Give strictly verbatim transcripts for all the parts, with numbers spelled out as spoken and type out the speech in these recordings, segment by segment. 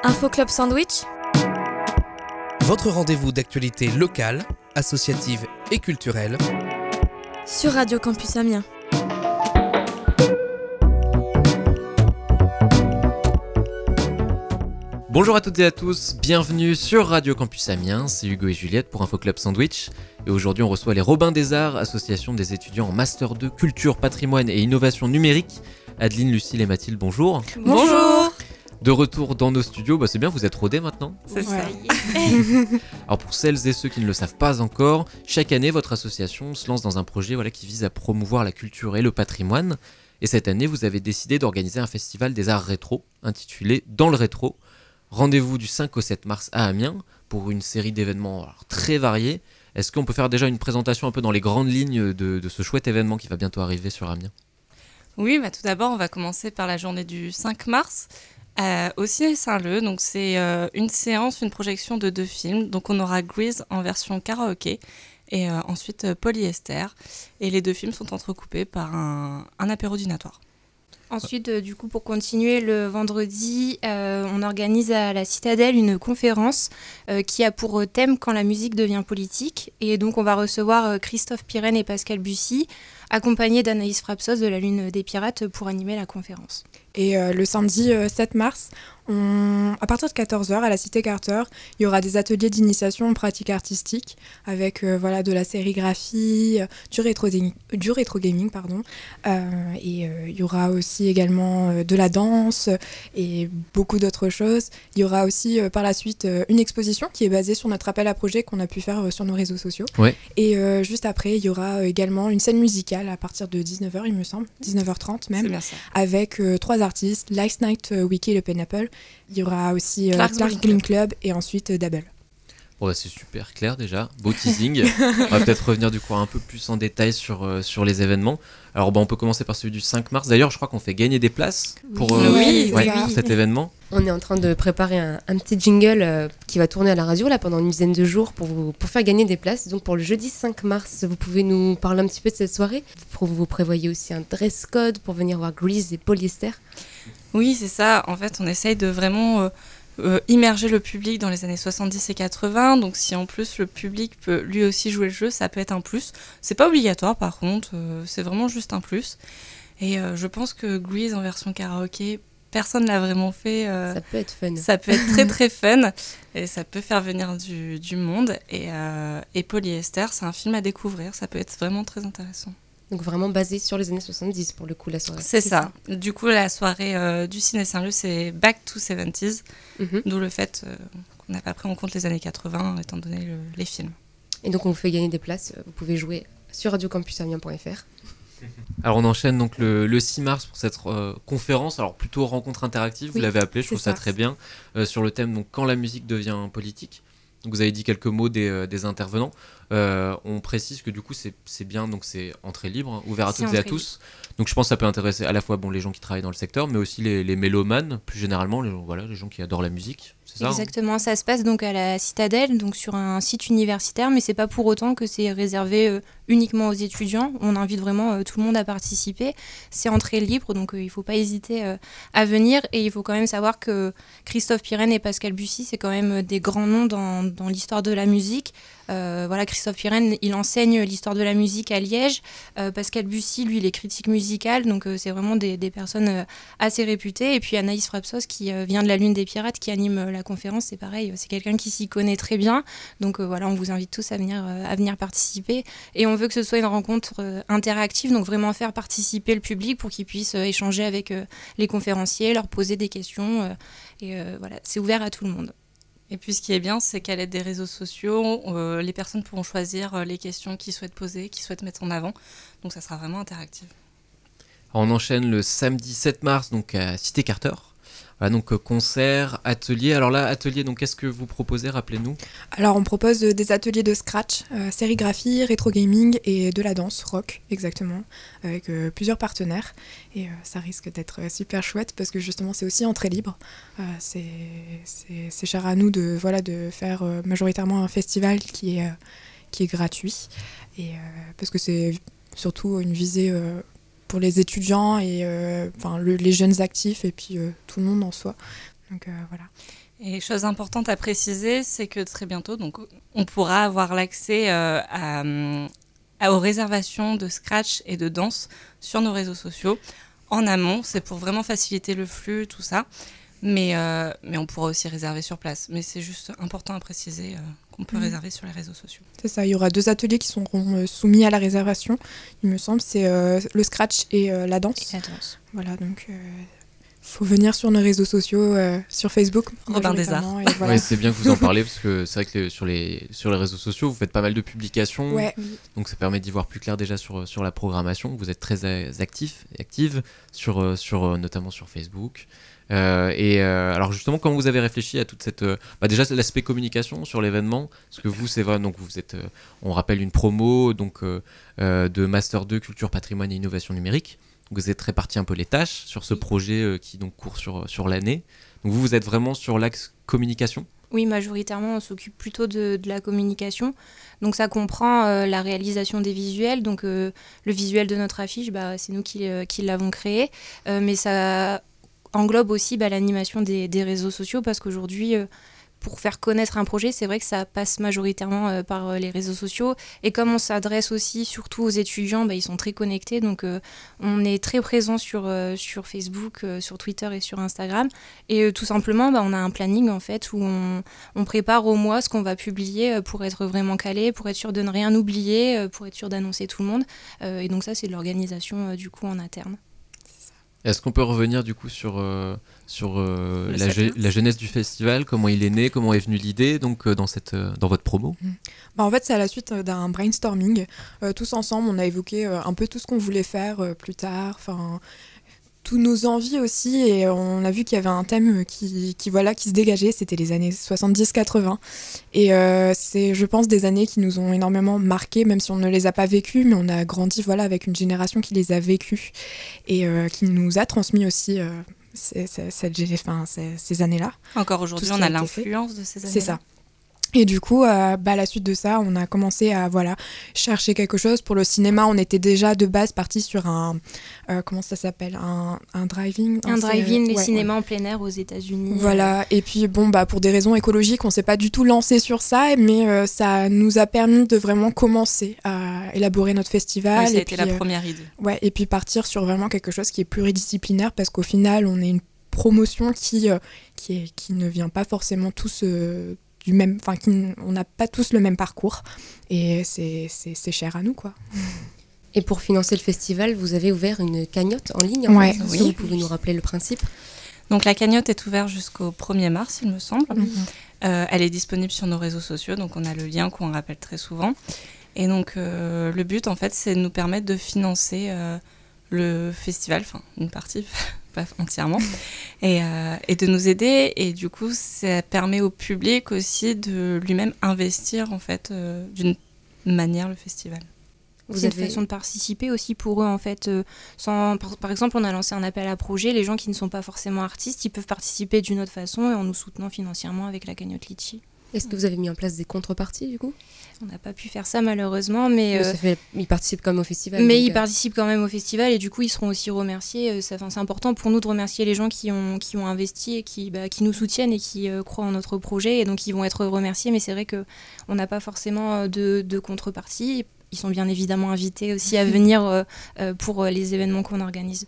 Info Club Sandwich, votre rendez-vous d'actualité locale, associative et culturelle sur Radio Campus Amiens. Bonjour à toutes et à tous, bienvenue sur Radio Campus Amiens, c'est Hugo et Juliette pour Info Club Sandwich. Et aujourd'hui on reçoit les Robins des Arts, association des étudiants en Master deux Culture, Patrimoine et Innovation Numérique. Adeline, Lucille et Mathilde, bonjour. Bonjour. De retour dans nos studios, bah c'est bien, vous êtes rodés maintenant. C'est ça. Alors pour celles et ceux qui ne le savent pas encore, chaque année votre association se lance dans un projet voilà, qui vise à promouvoir la culture et le patrimoine. Et cette année vous avez décidé d'organiser un festival des arts rétro, intitulé Dans le rétro. Rendez-vous du cinq au sept mars à Amiens pour une série d'événements alors, très variés. Est-ce qu'on peut faire déjà une présentation un peu dans les grandes lignes de, de ce chouette événement qui va bientôt arriver sur Amiens ? Oui, bah tout d'abord, on va commencer par la journée du cinq mars euh, au Ciné Saint-Leu. Donc, c'est euh, une séance, une projection de deux films. Donc, on aura Grease en version karaoké et euh, ensuite euh, Polyester. Et les deux films sont entrecoupés par un, un apéro dînatoire. Ensuite, euh, du coup, pour continuer, le vendredi, euh, on organise à la Citadelle une conférence euh, qui a pour thème « Quand la musique devient politique ». Et donc, on va recevoir euh, Christophe Pirenne et Pascal Bussy, accompagnés d'Anaïs Frapsos de la Lune des Pirates pour animer la conférence. Et euh, le samedi euh, sept mars, on... à partir de quatorze heures à la Cité Carter, il y aura des ateliers d'initiation en pratique artistique avec euh, voilà, de la sérigraphie, euh, du, rétro du rétro gaming. Pardon. Euh, et euh, il y aura aussi également euh, de la danse et beaucoup d'autres choses. Il y aura aussi euh, par la suite euh, une exposition qui est basée sur notre appel à projet qu'on a pu faire euh, sur nos réseaux sociaux. Ouais. Et euh, juste après, il y aura euh, également une scène musicale à partir de dix-neuf heures, il me semble, dix-neuf heures trente même, avec euh, trois artistes, Last Night, euh, Wiki et le Pineapple. Il y aura aussi euh, Clark's Clark's Green Club et ensuite euh, Double. Bon, bah, c'est super clair déjà, beau teasing. On va peut-être revenir du coup un peu plus en détail sur, euh, sur les événements. Alors bah, on peut commencer par celui du cinq mars. D'ailleurs, je crois qu'on fait gagner des places pour, euh, oui, ouais, oui. pour cet événement. On est en train de préparer un, un petit jingle euh, qui va tourner à la radio là, pendant une dizaine de jours pour, vous, pour faire gagner des places. Donc pour le jeudi cinq mars, vous pouvez nous parler un petit peu de cette soirée. Pour, vous prévoyez aussi un dress code pour venir voir Grease et Polyester. Oui, c'est ça. En fait, on essaye de vraiment euh, euh, immerger le public dans les années soixante-dix et quatre-vingts. Donc, si en plus le public peut lui aussi jouer le jeu, ça peut être un plus. C'est pas obligatoire, par contre. Euh, c'est vraiment juste un plus. Et euh, je pense que Grease en version karaoké, personne l'a vraiment fait. Euh, ça peut être fun. Ça peut être très très fun. Et ça peut faire venir du, du monde. Et, euh, et Polyester, c'est un film à découvrir. Ça peut être vraiment très intéressant. Donc vraiment basé sur les années soixante-dix pour le coup, la soirée. C'est, c'est ça. ça. Du coup, la soirée euh, du Ciné Saint-Leu, c'est Back to soixante-dix, mm-hmm. D'où le fait euh, qu'on n'a pas pris en compte les années quatre-vingts, étant donné le, les films. Et donc, on vous fait gagner des places. Vous pouvez jouer sur radio campus amiens point f r. Alors, on enchaîne donc le, le six mars pour cette euh, conférence, alors plutôt rencontre interactive, oui, vous l'avez appelée, je trouve ça, ça très bien, euh, sur le thème donc, Quand la musique devient politique. Donc, vous avez dit quelques mots des, euh, des intervenants. Euh, on précise que du coup c'est, c'est bien, donc c'est entrée libre, hein, ouvert à c'est toutes et à tous. Donc je pense que ça peut intéresser à la fois bon, les gens qui travaillent dans le secteur, mais aussi les, les mélomanes, plus généralement, les, voilà, les gens qui adorent la musique. C'est ça, exactement, hein. Ça se passe donc à la Citadelle, donc sur un site universitaire, mais c'est pas pour autant que c'est réservé euh, uniquement aux étudiants. On invite vraiment euh, tout le monde à participer. C'est entrée libre, donc euh, il faut pas hésiter euh, à venir. Et il faut quand même savoir que Christophe Pirenne et Pascal Bussy, c'est quand même des grands noms dans, dans l'histoire de la musique. Euh, voilà, Christophe Pirenne, il enseigne l'histoire de la musique à Liège. Euh, Pascal Bussy, lui, il est critique musical, donc euh, c'est vraiment des, des personnes euh, assez réputées. Et puis Anaïs Frapsos, qui euh, vient de la Lune des Pirates, qui anime euh, la conférence, c'est pareil, c'est quelqu'un qui s'y connaît très bien. Donc euh, voilà, on vous invite tous à venir, euh, à venir participer. Et on veut que ce soit une rencontre euh, interactive, donc vraiment faire participer le public pour qu'ils puissent euh, échanger avec euh, les conférenciers, leur poser des questions. Euh, et euh, voilà, c'est ouvert à tout le monde. Et puis ce qui est bien, c'est qu'à l'aide des réseaux sociaux, euh, les personnes pourront choisir euh, les questions qu'ils souhaitent poser, qu'ils souhaitent mettre en avant. Donc ça sera vraiment interactif. Alors, on enchaîne le samedi sept mars donc à Cité Carter. Voilà, donc euh, concert, atelier. Alors là, atelier, donc qu'est-ce que vous proposez, rappelez-nous ? Alors on propose euh, des ateliers de scratch, euh, sérigraphie, rétro gaming et de la danse, rock exactement, avec euh, plusieurs partenaires. Et euh, ça risque d'être euh, super chouette parce que justement c'est aussi entrée libre. Euh, c'est, c'est, c'est cher à nous de, voilà, de faire euh, majoritairement un festival qui est, euh, qui est gratuit. Et, euh, parce que c'est surtout une visée... Euh, pour les étudiants et euh, enfin, le, les jeunes actifs et puis euh, tout le monde en soi. Donc euh, voilà. Et chose importante à préciser, c'est que très bientôt, donc, on pourra avoir l'accès euh, à, à, aux réservations de scratch et de danse sur nos réseaux sociaux. En amont, c'est pour vraiment faciliter le flux, tout ça. Mais, euh, mais on pourra aussi réserver sur place. Mais c'est juste important à préciser euh, qu'on peut mmh. réserver sur les réseaux sociaux. C'est ça, il y aura deux ateliers qui seront euh, soumis à la réservation, il me semble. C'est euh, le scratch et euh, la danse. Et la danse. Voilà, donc... Euh... faut venir sur nos réseaux sociaux, euh, sur Facebook. Robin des Arts. Voilà. Ouais, c'est bien que vous en parlez parce que c'est vrai que les, sur, les, sur les réseaux sociaux, vous faites pas mal de publications. Ouais. Donc ça permet d'y voir plus clair déjà sur, sur la programmation. Vous êtes très actifs et actives, sur, sur, notamment sur Facebook. Euh, et euh, alors justement, comment vous avez réfléchi à toute cette... Euh, bah déjà, c'est l'aspect communication sur l'événement. Parce que vous, c'est vrai, donc vous êtes, euh, on rappelle une promo donc, euh, euh, de Master deux Culture, Patrimoine et Innovation Numérique. Vous êtes réparti un peu les tâches sur ce projet euh, qui donc court sur, sur l'année. Donc vous, vous êtes vraiment sur l'axe communication ? Oui, majoritairement, on s'occupe plutôt de, de la communication. Donc ça comprend euh, la réalisation des visuels. Donc euh, le visuel de notre affiche, bah, c'est nous qui, euh, qui l'avons créé. Euh, mais ça englobe aussi bah, l'animation des, des réseaux sociaux parce qu'aujourd'hui... Euh, pour faire connaître un projet, c'est vrai que ça passe majoritairement euh, par euh, les réseaux sociaux. Et comme on s'adresse aussi surtout aux étudiants, bah, ils sont très connectés. Donc euh, on est très présent sur, euh, sur Facebook, euh, sur Twitter et sur Instagram. Et euh, tout simplement, bah, on a un planning en fait, où on, on prépare au mois ce qu'on va publier euh, pour être vraiment calé, pour être sûr de ne rien oublier, euh, pour être sûr d'annoncer tout le monde. Euh, et donc ça, c'est de l'organisation euh, du coup en interne. Est-ce qu'on peut revenir du coup sur, euh, sur euh, la, ge- la jeunesse du festival, comment il est né, comment est venue l'idée donc, euh, dans, cette, euh, dans votre promo ? mmh. bah, En fait, c'est à la suite d'un brainstorming. Euh, tous ensemble, on a évoqué euh, un peu tout ce qu'on voulait faire euh, plus tard, tous nos envies aussi, et on a vu qu'il y avait un thème qui, qui, voilà, qui se dégageait, c'était les années soixante-dix quatre-vingts. Et euh, c'est, je pense, des années qui nous ont énormément marquées, même si on ne les a pas vécues, mais on a grandi voilà, avec une génération qui les a vécues et euh, qui nous a transmis aussi euh, ces, ces, cette, enfin, ces, ces années-là. Encore aujourd'hui, on a l'influence de ces années-là. C'est ça. Et du coup, euh, bah, à la suite de ça, on a commencé à voilà, chercher quelque chose. Pour le cinéma, on était déjà de base parti sur un... Euh, comment ça s'appelle un, un drive-in Un drive-in, les ouais, cinémas ouais. en plein air aux États-Unis. Voilà. Euh... Et puis, bon, bah, pour des raisons écologiques, on ne s'est pas du tout lancé sur ça, mais euh, ça nous a permis de vraiment commencer à élaborer notre festival. Oui, ça a et été puis, la euh, première idée. Ouais, et puis partir sur vraiment quelque chose qui est pluridisciplinaire, parce qu'au final, on est une promotion qui, euh, qui, est, qui ne vient pas forcément tous... Euh, du même, enfin, on n'a pas tous le même parcours et c'est, c'est, c'est cher à nous, quoi. Et pour financer le festival, vous avez ouvert une cagnotte en ligne. Ouais. Est-ce oui. que vous pouvez nous rappeler le principe ? Donc la cagnotte est ouverte jusqu'au premier mars, il me semble. Mm-hmm. Euh, elle est disponible sur nos réseaux sociaux, donc on a le lien qu'on rappelle très souvent. Et donc euh, le but, en fait, c'est de nous permettre de financer euh, le festival, enfin une partie. Pas entièrement, et, euh, et de nous aider. Et du coup, ça permet au public aussi de lui-même investir en fait euh, d'une manière le festival. Vous C'est avez... une façon de participer aussi pour eux en fait. Euh, sans, par, par exemple, on a lancé un appel à projet. Les gens qui ne sont pas forcément artistes, ils peuvent participer d'une autre façon et en nous soutenant financièrement avec la cagnotte Litchi. Est-ce que vous avez mis en place des contreparties du coup ? On n'a pas pu faire ça malheureusement, mais, mais euh, ça fait, ils participent quand même au festival. Mais donc, ils euh... participent quand même au festival et du coup ils seront aussi remerciés. Ça, c'est important pour nous de remercier les gens qui ont, qui ont investi et qui, bah, qui nous soutiennent et qui euh, croient en notre projet et donc ils vont être remerciés. Mais c'est vrai qu'on n'a pas forcément de, de contrepartie. Ils sont bien évidemment invités aussi à venir euh, pour les événements qu'on organise.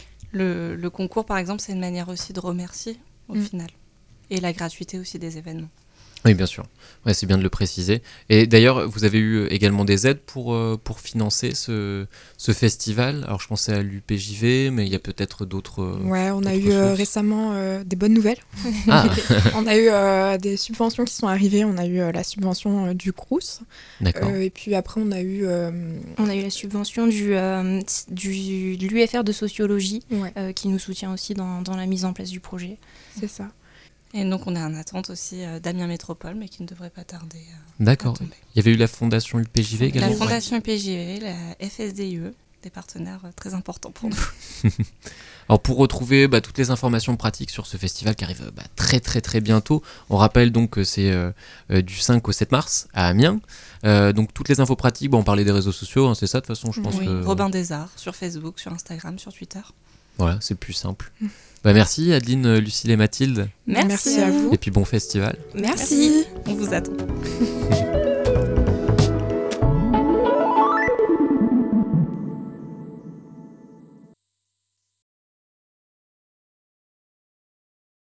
Le, le concours par exemple, c'est une manière aussi de remercier au mmh. final et la gratuité aussi des événements. Oui, bien sûr. Ouais, c'est bien de le préciser. Et d'ailleurs, vous avez eu également des aides pour, euh, pour financer ce, ce festival. Alors, je pensais à l'U P J V, mais il y a peut-être d'autres. Euh, ouais, on d'autres a eu euh, récemment euh, des bonnes nouvelles. Ah. On a eu euh, des subventions qui sont arrivées. On a eu euh, la subvention euh, du Crous. D'accord. Euh, et puis après, on a eu. Euh... On a eu la subvention du, euh, du, de l'U F R de sociologie, ouais. euh, qui nous soutient aussi dans, dans la mise en place du projet. C'est ça. Et donc on est en attente aussi euh, d'Amiens Métropole, mais qui ne devrait pas tarder euh, D'accord. à tomber. Il y avait eu la Fondation U P J V également. La Fondation U P J V, la F S D I E, des partenaires euh, très importants pour nous. Alors pour retrouver bah, toutes les informations pratiques sur ce festival qui arrive bah, très très très bientôt, on rappelle donc que c'est euh, euh, du cinq au sept mars à Amiens. Euh, donc toutes les infos pratiques, bah, on parlait des réseaux sociaux, hein, c'est ça de toute façon je pense oui, que... Robin des Arts, sur Facebook, sur Instagram, sur Twitter. Voilà, c'est plus simple. Bah, merci Adeline, Lucille et Mathilde. Merci, Merci à vous. Et puis bon festival. Merci. On vous attend.